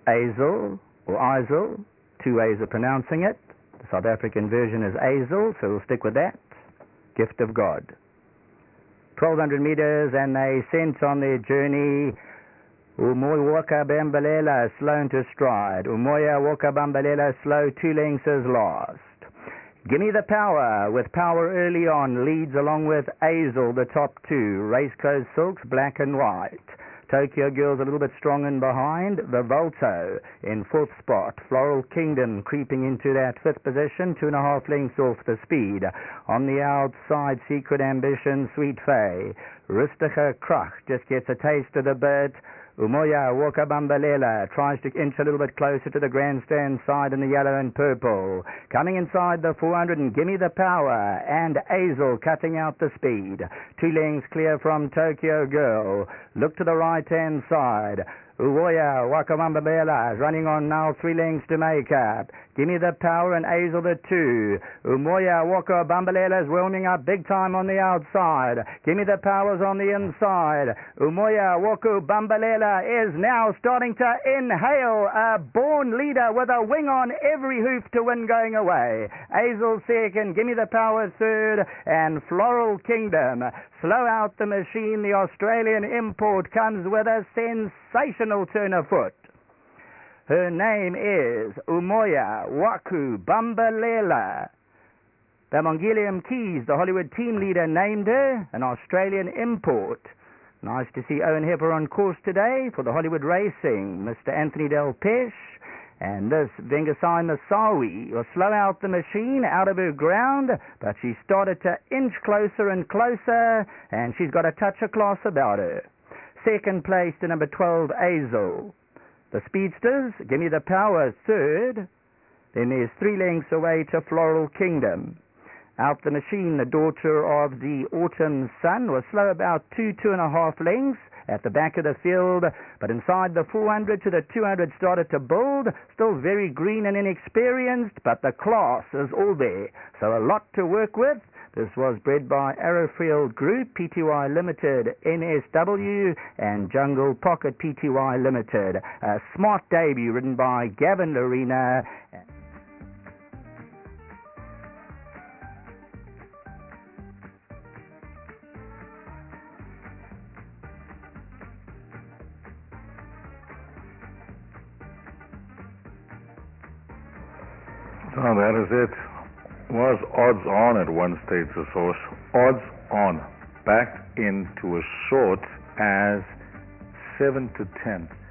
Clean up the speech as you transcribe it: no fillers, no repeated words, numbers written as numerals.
Azel or Isel, two ways of pronouncing it. The South African version is Azel, so we'll stick with that. Gift of God. 1,200 meters, and they sent on their journey Umoya Walker Bambalela slow into stride. Umoya Walker Bambalela slow, 2 lengths is lost. Gimme the Power, with power early on, leads along with Azel, the top 2. Race Clothes Silks, black and white. Tokyo Girls a little bit strong in behind. Vivalto in 4th spot. Floral Kingdom creeping into that 5th position, 2.5 lengths off the speed. On the outside, Secret Ambition, Sweet Faye. Rustiger Krach just gets a taste of the bit. Umoya Walker Bambalela tries to inch a little bit closer to the grandstand side in the yellow and purple. Coming inside the 400 and Gimme the Power, and Azel cutting out the speed. 2 lengths clear from Tokyo Girl. Look to the right-hand side. Umoya Walker Bambalela is running on now, 3 lengths to make up. Gimme the Power and Azel the 2. Umoya Walker Bambalela is warming up big time on the outside. Gimme the Power's on the inside. Umoya Walker Bambalela is now starting to inhale. A born leader with a wing on every hoof to win going away. Azel second, Gimme the Power third, and Floral Kingdom. Slow out the machine. The Australian import comes with a sensational turn of foot. Her name is Umoya Waku Bambalela. The Mongolian Keys, the Hollywood team leader, named her an Australian import. Nice to see Owen Hepper on course today for the Hollywood Racing. Mr. Anthony Del Pesh. And this Vengasai Masawi will slow out the machine out of her ground, but she started to inch closer and closer, and she's got a touch of class about her. Second place to number 12, Azel. The Speedsters, Gimme the Power, third. Then there's 3 lengths away to Floral Kingdom. Out the machine, the Daughter of the Autumn Sun was slow about 2.5 lengths at the back of the field, but inside the 400 to the 200 started to build. Still very green and inexperienced, but the class is all there. So a lot to work with. This was bred by Arrowfield Group, Pty Limited, NSW, and Jungle Pocket Pty Limited. A smart debut ridden by Gavin Lorena. So that is it. Was odds on at one stage, the source. Odds on. Backed into a short as 7 to 10.